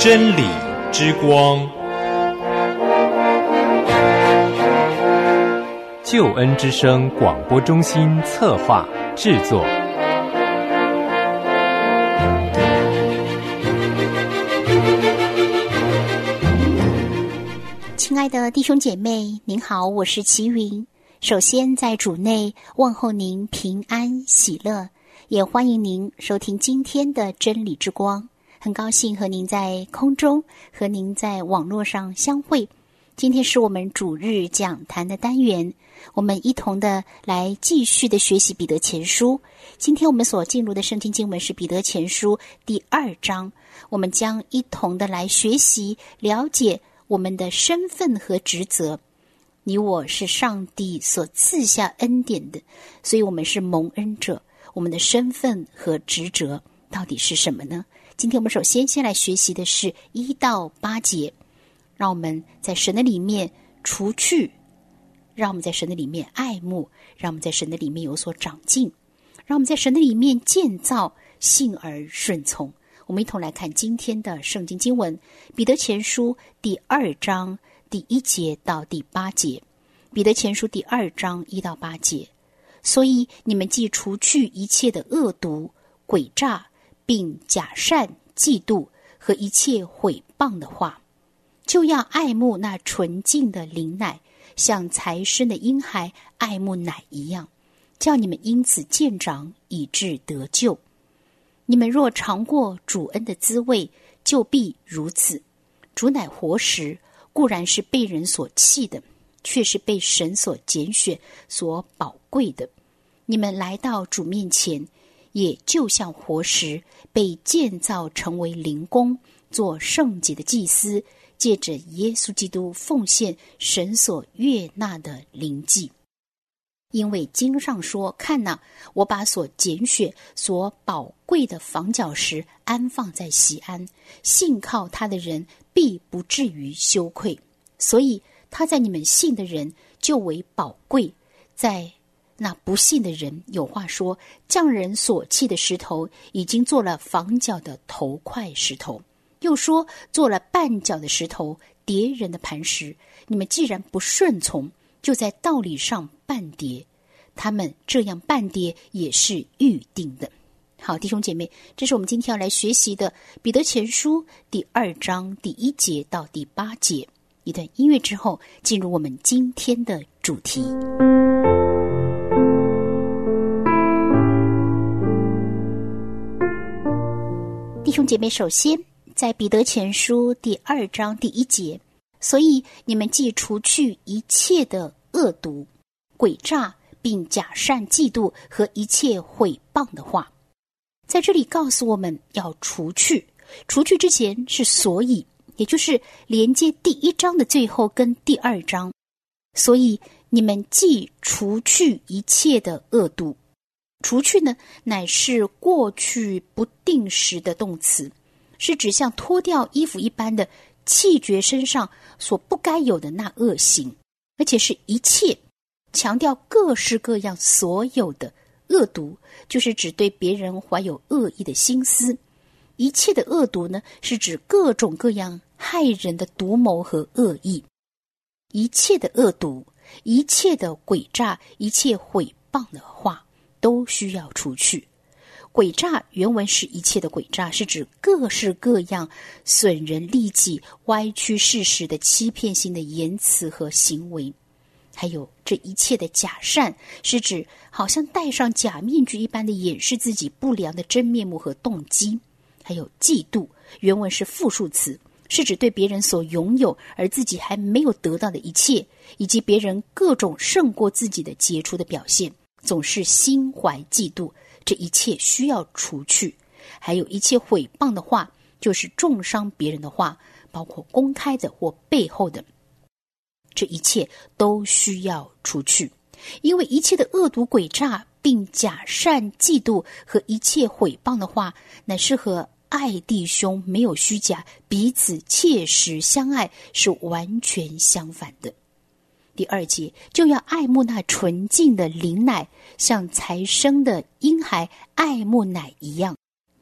真理之光，救恩之声广播中心策划制作。 亲爱的弟兄姐妹，您好，我是齐云。首先在主内问候您平安喜乐，也欢迎您收听今天的真理之光。很高兴和您在空中，和您在网络上相会。今天是我们主日讲坛的单元，我们一同的来继续的学习彼得前书。今天我们所进入的圣经经文是彼得前书第2章，我们将一同的来学习了解我们的身份和职责。你我是上帝所赐下恩典的，所以我们是蒙恩者。我们的身份和职责到底是什么呢？今天我们首先来学习的是1到8节，让我们在神的里面除去，让我们在神的里面爱慕，让我们在神的里面有所长进，让我们在神的里面建造，信而顺从。我们一同来看今天的圣经经文，彼得前书第2章第1节到第8节。彼得前书第2章1到8节。所以你们既除去一切的恶毒、诡诈，并假善、嫉妒和一切毁谤的话，就要爱慕那纯净的灵奶，像才生的婴孩爱慕奶一样，叫你们因此渐长，以致得救。你们若尝过主恩的滋味，就必如此。主乃活石，固然是被人所弃的，却是被神所拣选、所宝贵的。你们来到主面前，也就像活石，被建造成为灵宫，做圣洁的祭司，借着耶稣基督奉献神所悦纳的灵祭。因为经上说，看哪，我把所拣选、所宝贵的房角石安放在锡安，信靠他的人必不至于羞愧。所以他在你们信的人就为宝贵，在那不信的人，有话说，匠人所弃的石头已经做了房角的头块石头，又说做了绊脚的石头，跌人的磐石。你们既然不顺从，就在道理上绊跌，他们这样绊跌也是预定的。好，弟兄姐妹，这是我们今天要来学习的彼得前书第2章第1节到第8节。一段音乐之后，进入我们今天的主题。弟兄姐妹，首先在彼得前书第2章第1节，所以你们既除去一切的恶毒、诡诈，并假善、嫉妒和一切毁谤的话，在这里告诉我们要除去。除去之前是所以，也就是连接第1章的最后跟第2章。所以你们既除去一切的恶毒，除去呢，乃是过去不定时的动词，是指像脱掉衣服一般的弃绝身上所不该有的那恶行，而且是一切，强调各式各样所有的恶毒，就是指对别人怀有恶意的心思。一切的恶毒呢，是指各种各样害人的毒谋和恶意。一切的恶毒，一切的诡诈，一切毁谤的话，都需要除去。诡诈原文是一切的诡诈，是指各式各样损人利己、歪曲事实的欺骗性的言辞和行为。还有这一切的假善，是指好像戴上假面具一般的掩饰自己不良的真面目和动机。还有嫉妒，原文是复数词，是指对别人所拥有而自己还没有得到的一切，以及别人各种胜过自己的杰出的表现，总是心怀嫉妒，这一切需要除去。还有一切毁谤的话，就是重伤别人的话，包括公开的或背后的，这一切都需要除去。因为一切的恶毒诡诈，并假善、嫉妒和一切毁谤的话，乃是和爱弟兄没有虚假，彼此切实相爱，是完全相反的。第2节，就要爱慕那纯净的灵奶，像才生的婴孩爱慕奶一样，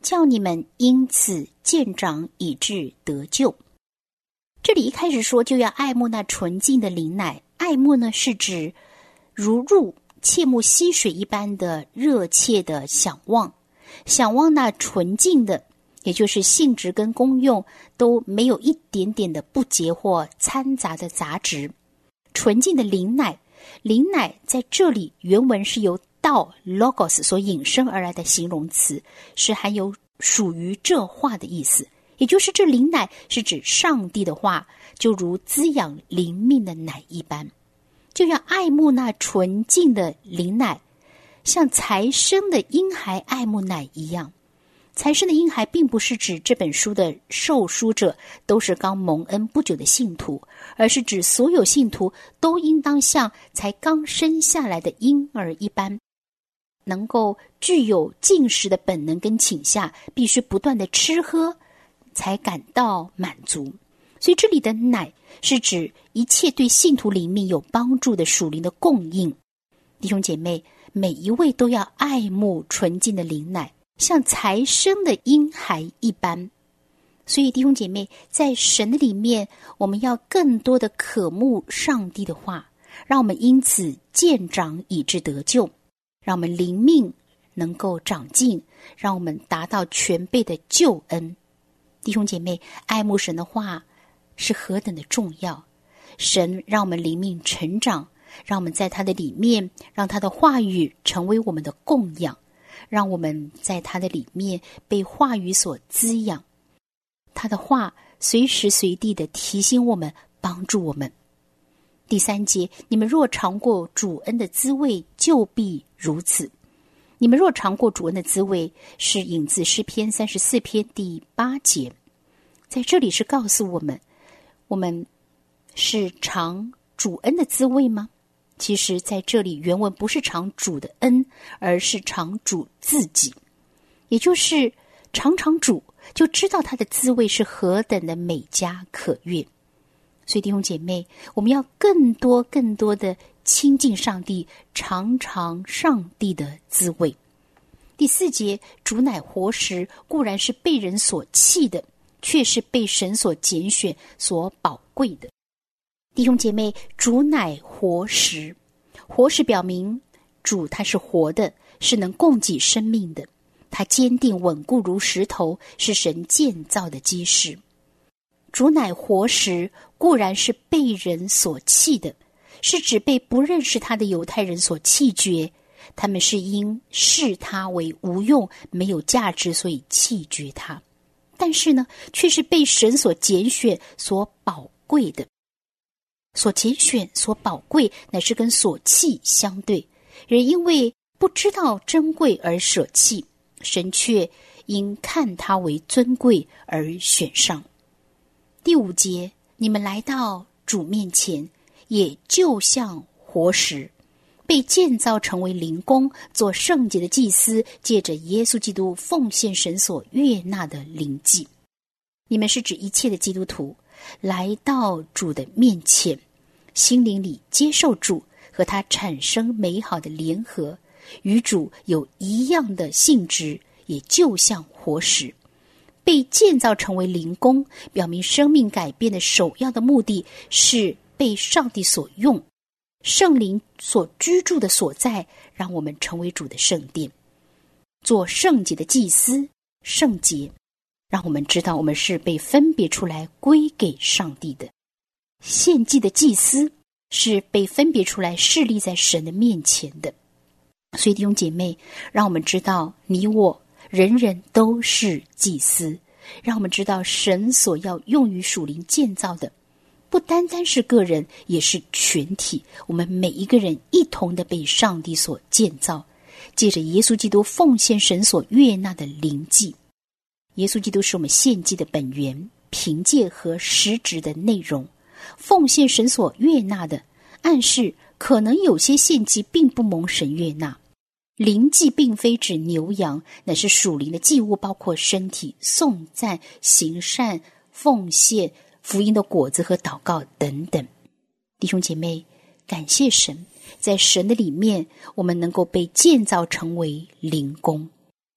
叫你们因此渐长，以致得救。这里一开始说就要爱慕那纯净的灵奶，爱慕呢是指如入切慕溪水一般的热切的想望，想望那纯净的，也就是性质跟功用都没有一点点的不洁或掺杂的杂质。纯净的灵奶，灵奶在这里原文是由道 logos 所引申而来的形容词，是含有属于这话的意思，也就是这灵奶是指上帝的话，就如滋养灵命的奶一般。就要爱慕那纯净的灵奶，像才生的婴孩爱慕奶一样。才生的婴孩并不是指这本书的受书者都是刚蒙恩不久的信徒，而是指所有信徒都应当像才刚生下来的婴儿一般，能够具有进食的本能跟倾向，必须不断的吃喝才感到满足。所以这里的奶是指一切对信徒灵命有帮助的属灵的供应。弟兄姐妹，每一位都要爱慕纯净的灵奶，像才生的婴孩一般。所以弟兄姐妹，在神的里面，我们要更多的渴慕上帝的话，让我们因此渐长，以致得救，让我们灵命能够长进，让我们达到全备的救恩。弟兄姐妹，爱慕神的话是何等的重要。神让我们灵命成长，让我们在他的里面，让他的话语成为我们的供养，让我们在他的里面被话语所滋养，他的话随时随地的提醒我们，帮助我们。第3节，你们若尝过主恩的滋味，就必如此。你们若尝过主恩的滋味，是引自诗篇34篇第8节。在这里是告诉我们，我们是尝主恩的滋味吗？其实在这里原文不是尝主的恩，而是尝主自己，也就是尝尝主，就知道他的滋味是何等的美佳可悦。所以弟兄姐妹，我们要更多的亲近上帝，尝尝上帝的滋味。第4节，主乃活石，固然是被人所弃的，却是被神所拣选所宝贵的。弟兄姐妹，主乃活石，活石表明主他是活的，是能供给生命的，他坚定稳固如石头，是神建造的基石。主乃活石，固然是被人所弃的，是指被不认识他的犹太人所弃绝，他们是因视他为无用没有价值，所以弃绝他。但是呢，却是被神所拣选所宝贵的。所拣选所宝贵乃是跟所弃相对，人因为不知道珍贵而舍弃，神却因看他为尊贵而选上。第5节，你们来到主面前，也就像活石，被建造成为灵宫，做圣洁的祭司，借着耶稣基督奉献神所悦纳的灵祭。你们是指一切的基督徒来到主的面前，心灵里接受主，和他产生美好的联合，与主有一样的性质，也就像活石。被建造成为灵宫，表明生命改变的首要的目的是被上帝所用，圣灵所居住的所在，让我们成为主的圣殿，做圣洁的祭司。圣洁让我们知道我们是被分别出来归给上帝的，献祭的祭司是被分别出来侍立在神的面前的。所以弟兄姐妹，让我们知道你我人人都是祭司，让我们知道神所要用于属灵建造的不单单是个人，也是全体，我们每一个人一同的被上帝所建造，借着耶稣基督奉献神所悦纳的灵祭。耶稣基督是我们献祭的本源、凭借和实质的内容。奉献神所悦纳的，暗示可能有些献祭并不蒙神悦纳。灵祭并非指牛羊，乃是属灵的祭物，包括身体、颂赞、行善、奉献、福音的果子和祷告等等。弟兄姐妹，感谢神，在神的里面，我们能够被建造成为灵宫，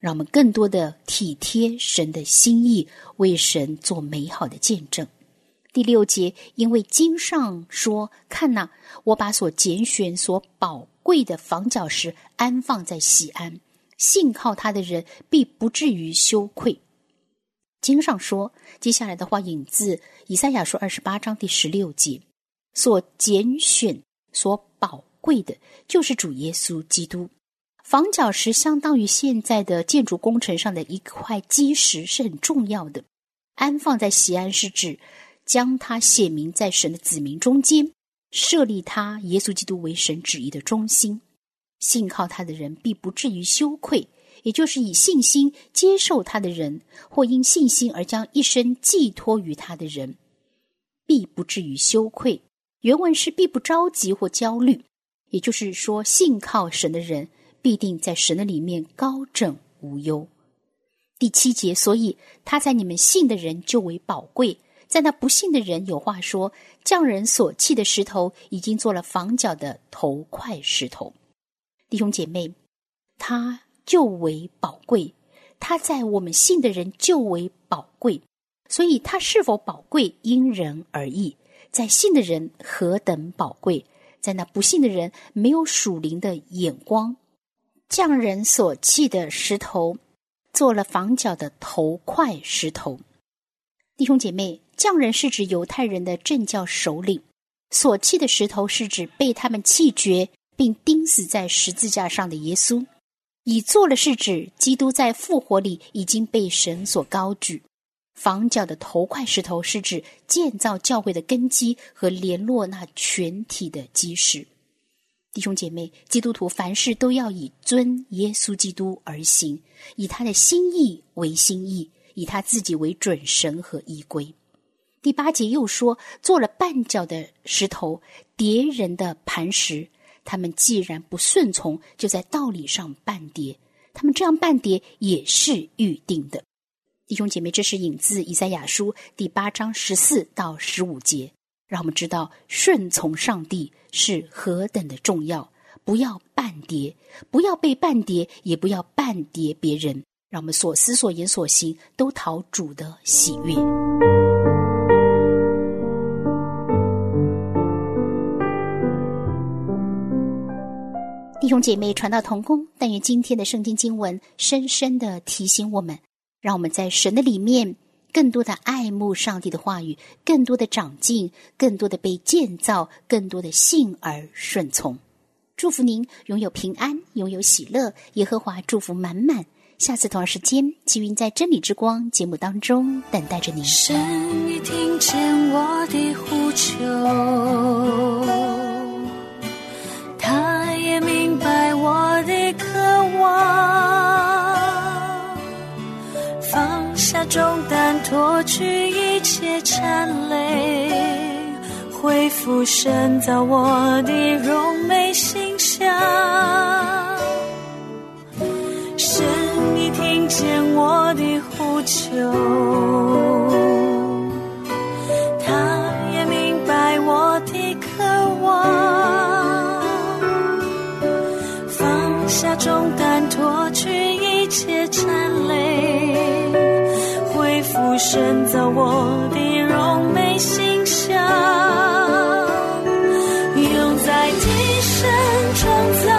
让我们更多的体贴神的心意，为神做美好的见证。第6节，因为经上说，看哪，我把所拣选所宝贵的房角石安放在锡安，信靠他的人必不至于羞愧。经上说，接下来的话引自以赛亚书28章第16节，所拣选所宝贵的就是主耶稣基督。房角石相当于现在的建筑工程上的一块基石，是很重要的。安放在锡安是指将它显明在神的子民中间，设立他耶稣基督为神旨意的中心。信靠他的人必不至于羞愧，也就是以信心接受他的人，或因信心而将一生寄托于他的人，必不至于羞愧。原文是必不着急或焦虑，也就是说信靠神的人必定在神的里面高枕无忧。第7节，所以他在你们信的人就为宝贵，在那不信的人有话说，匠人所弃的石头已经做了房角的头块石头。弟兄姐妹，他就为宝贵，他在我们信的人就为宝贵，所以他是否宝贵因人而异，在信的人何等宝贵，在那不信的人没有属灵的眼光。匠人所弃的石头做了房角的头块石头。弟兄姐妹，匠人是指犹太人的政教首领，所弃的石头是指被他们弃绝并钉死在十字架上的耶稣。已做了是指基督在复活里已经被神所高举。房角的头块石头是指建造教会的根基和联络那全体的基石。弟兄姐妹，基督徒凡事都要以尊耶稣基督而行，以他的心意为心意，以他自己为准绳和依归。第8节又说，做了绊脚的石头，跌人的磐石，他们既然不顺从，就在道理上绊跌，他们这样绊跌也是预定的。弟兄姐妹，这是引自以赛亚书第8章14到15节，让我们知道顺从上帝是何等的重要，不要绊跌，不要被绊跌，也不要绊跌别人，让我们所思所言所行都讨主的喜悦。弟兄姐妹，传道同工，但愿今天的圣经经文深深地提醒我们，让我们在神的里面更多的爱慕上帝的话语，更多的长进，更多的被建造，更多的信而顺从。祝福您拥有平安，拥有喜乐，耶和华祝福满满。下次同样时间，齐云在真理之光节目当中等待着您。 神已听见我的呼求，他也明白我的渴望，放下重担，脱去一切缠累，恢复神造我的荣美形象。神已听见我的呼求，他也明白我的渴望，放下重担，脱去一切缠累，恢复神造我的荣美形象，用在地神创造